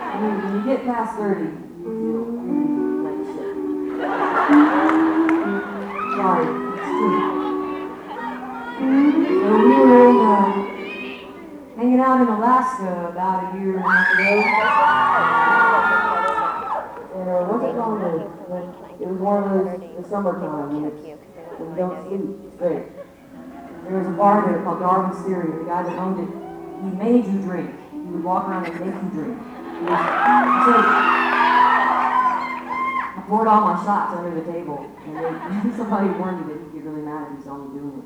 When you get past 30, you feel like shit. Sorry, it's true. So we were hanging out in Alaska about a year and a half ago. And what's it called? It was one of those, the summertime when you don't sleep. It's great. There was a bar there called Darwin's Theory. The guy that owned it, he made you drink. He would walk around and make you drink. So I poured all my shots under the table, and then somebody warned me that he'd get really mad if he saw me doing it.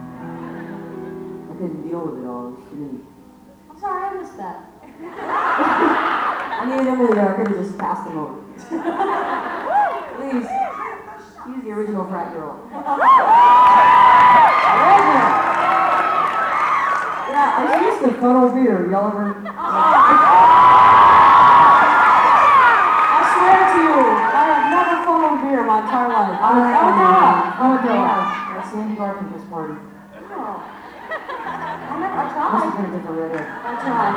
I couldn't deal with it all. It was too many. I'm sorry, I missed that. I needed him there. I could have just passed him over. Please, use the original frat girl. Yeah, I used to funnel beer. Y'all ever? I swear to you, I have never funneled beer my entire life. I would go at Sandy Garfinkel's party. Oh. I Must tried. have been a different redhead. I tried.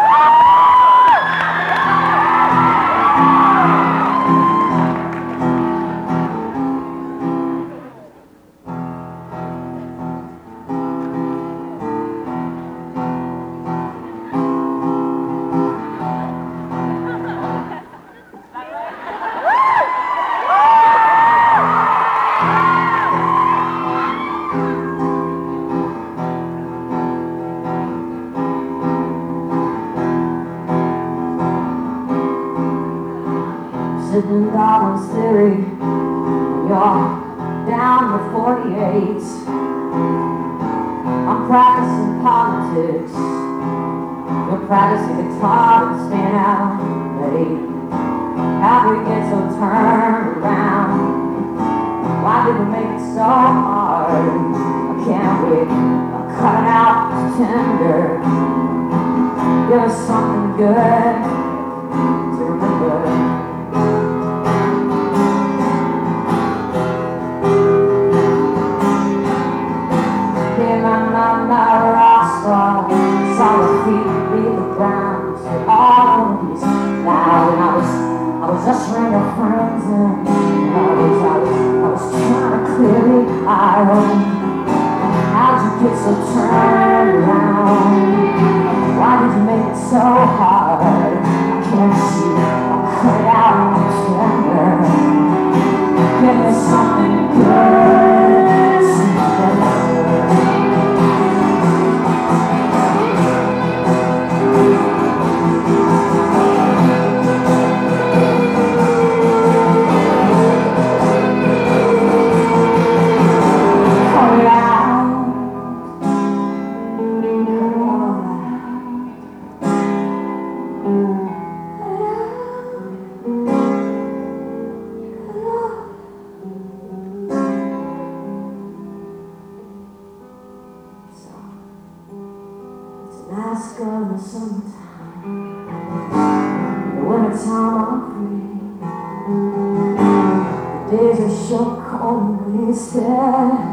Sitting Darwin's Theory, you're down to 48. I'm practicing politics. You're practicing guitar and staying out late. How'd we get so turned around? Why did we make it so hard? Can't we cut it out tender? Give us something good to remember. Solid feet beat the ground. Said all of these loud, and I was ushering your friends in. I was trying to clear the aisle. How'd you get so turned around? Why did you make it so hard? I can't see. I'll cut it out tender. Give me something good. Alaska in the summertime, the wintertime I'm free. The days are short, cold and wasted.